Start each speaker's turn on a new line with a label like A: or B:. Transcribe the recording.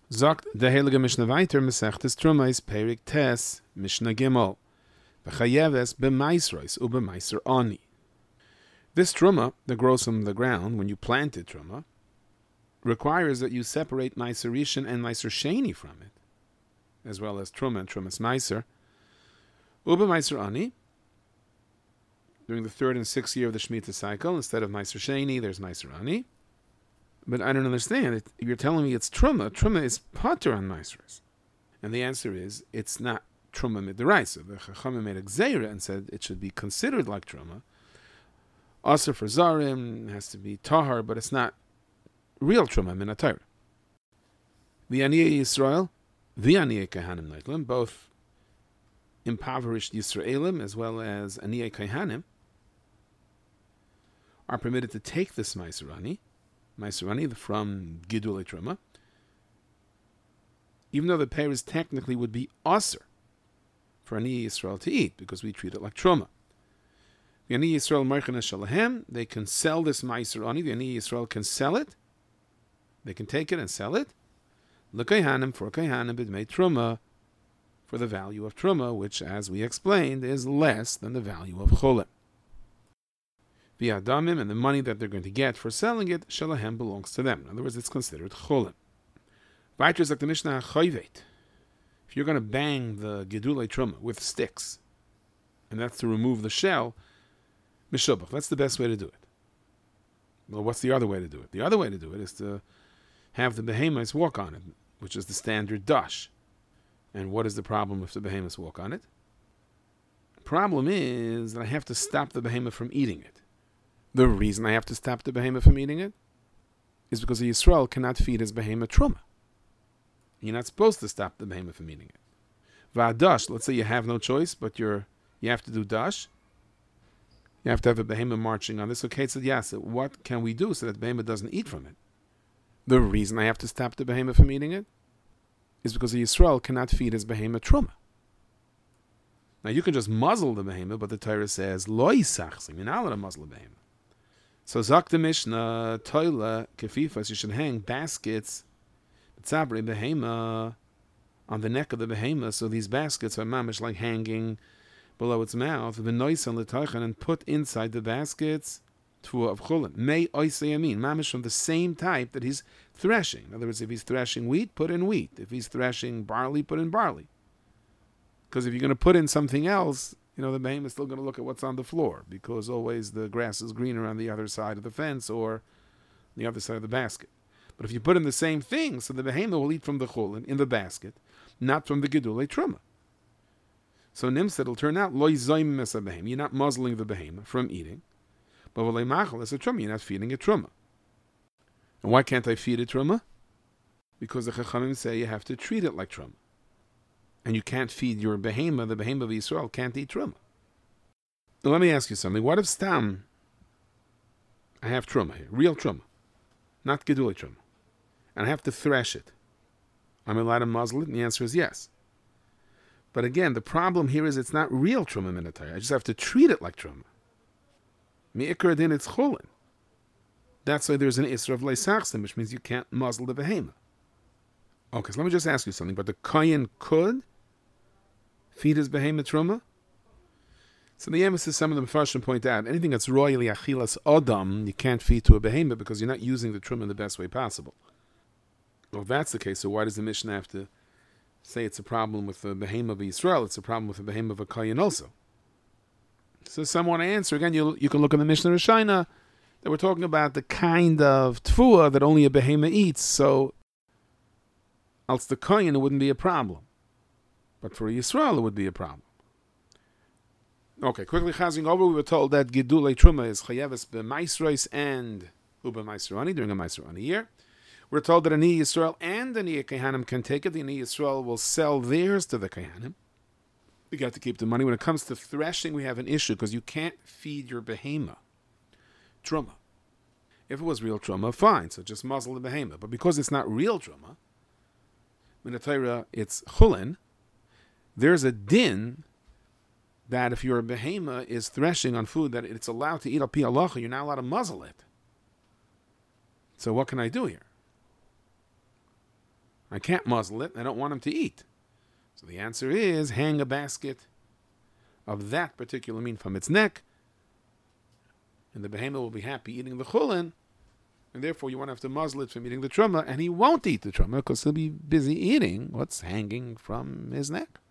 A: Sagt der Heilige Mishnah weiter, Mesechtes Trumais Perik Tes, Mishnah Gimel, V'chayeves b'maisrois u'b'maiser ani. This truma that grows from the ground when you planted truma requires that you separate maiser rishon and maiser sheni from it, as well as truma and trumas maiser. U'b'maiser ani. During the 3rd and 6th year of the Shemitah cycle, instead of maiser sheni, there's maiser ani. But I don't understand. You're telling me it's truma. Truma is pater on maisers. And the answer is, it's not truma midiraisa. The Chachamim made a gzeira and said it should be considered like truma. Aser for zarim, has to be tahar, but it's not real truma min atayra. The Aniyei Yisrael, the Aniyei Kehanim Neitlim, both impoverished Yisraelim as well as Aniyei Kehanim, are permitted to take this Maiserani from Gidulei Truma, even though the peiros technically would be aser for Aniyei Yisrael to eat, because we treat it like Truma. The Aniyei Yisrael Merchana Shalahem, they can sell this Maiser Ani, the Aniyei Yisrael can sell it, they can take it and sell it, L'Kayhanim, for Kayhanim, B'dmei Truma, for the value of Truma, which, as we explained, is less than the value of Cholim. The Adamim, and the money that they're going to get for selling it, Shalahem belongs to them. In other words, it's considered Cholim. Weiter sagt the Mishnah Chayvet. If you're going to bang the Gedulei Truma with sticks, and that's to remove the shell, Mishubach, that's the best way to do it. Well, what's the other way to do it? The other way to do it is to have the behemoths walk on it, which is the standard dash. And what is the problem if the behemoths walk on it? The problem is that I have to stop the behemoth from eating it. The reason I have to stop the behemoth from eating it is because the Yisrael cannot feed his behemoth truma. You're not supposed to stop the behemoth from eating it. Va'dash, let's say you have no choice, but you have to do dash. You have to have a behemoth marching on this. Okay, it said, yes, what can we do so that the behemoth doesn't eat from it? The reason I have to stop the behemoth from eating it is because the Yisrael cannot feed his behemoth truma. Now you can just muzzle the behemoth, but the Torah says, lo yisachsim, you're not allowed to muzzle the behemoth. So Zak the Mishnah, Toila, Kefifas, you should hang baskets, Tzabri behemoth, on the neck of the behemoth, so these baskets are mamish like hanging below its mouth, v'noisan l'taychan, and put inside the baskets tfuah of chulin. May oisei yamin, mamish from the same type that he's threshing. In other words, if he's threshing wheat, put in wheat. If he's threshing barley, put in barley. Because if you're going to put in something else, the behemoth is still going to look at what's on the floor, because always the grass is greener on the other side of the fence or the other side of the basket. But if you put in the same thing, so the behemoth will eat from the chulin in the basket, not from the gedulei truma. So Nimsa, it'll turn out, lo yizoym mesa behem, you're not muzzling the behemoth from eating, but v'lei machal is a truma, you're not feeding it truma. And why can't I feed it truma? Because the Chachamim say you have to treat it like truma. And you can't feed your behemoth, the behemoth of Yisrael can't eat truma. Now let me ask you something. What if stam, I have truma here, real truma, not gedulei truma, and I have to thresh it? I'm allowed to muzzle it? And the answer is yes. But again, the problem here is it's not real truma minatayr. I just have to treat it like truma. Mi'ikar din, it's chulin. That's why there's an isra of leisachsim, which means you can't muzzle the behemoth. Okay, so let me just ask you something. But the kohen could feed his behemoth truma? So the emphasis, some of the Mefarshim point out, anything that's royally achilas odam, you can't feed to a behemoth because you're not using the truma in the best way possible. Well, if that's the case, so why does the Mishnah have to say it's a problem with the behemoth of Yisrael? It's a problem with the behemoth of a kohen also. So someone answer, again, you can look in the Mishnah Rishayna, that we're talking about the kind of tfuah that only a behemoth eats, so else the kohen, it wouldn't be a problem. But for Yisrael, it would be a problem. Okay, quickly chazing over, we were told that Gedulei Truma is chayeves b'maisrois and u'b'maisrani during a maisrani year. We're told that Aniyei Yisrael and Aniyei Kehanim can take it. The Aniyei Yisrael will sell theirs to the Kehanim. We got to keep the money. When it comes to threshing, we have an issue because you can't feed your behemoth truma. If it was real truma, fine, so just muzzle the behemoth. But because it's not real truma, in the Torah it's chulin, there's a din that if your behemoth is threshing on food that it's allowed to eat al pi halacha, you're not allowed to muzzle it. So what can I do here? I can't muzzle it. I don't want him to eat. So the answer is hang a basket of that particular meat from its neck, and the behemoth will be happy eating the chulin, and therefore you won't have to muzzle it from eating the truma, and he won't eat the truma because he'll be busy eating what's hanging from his neck.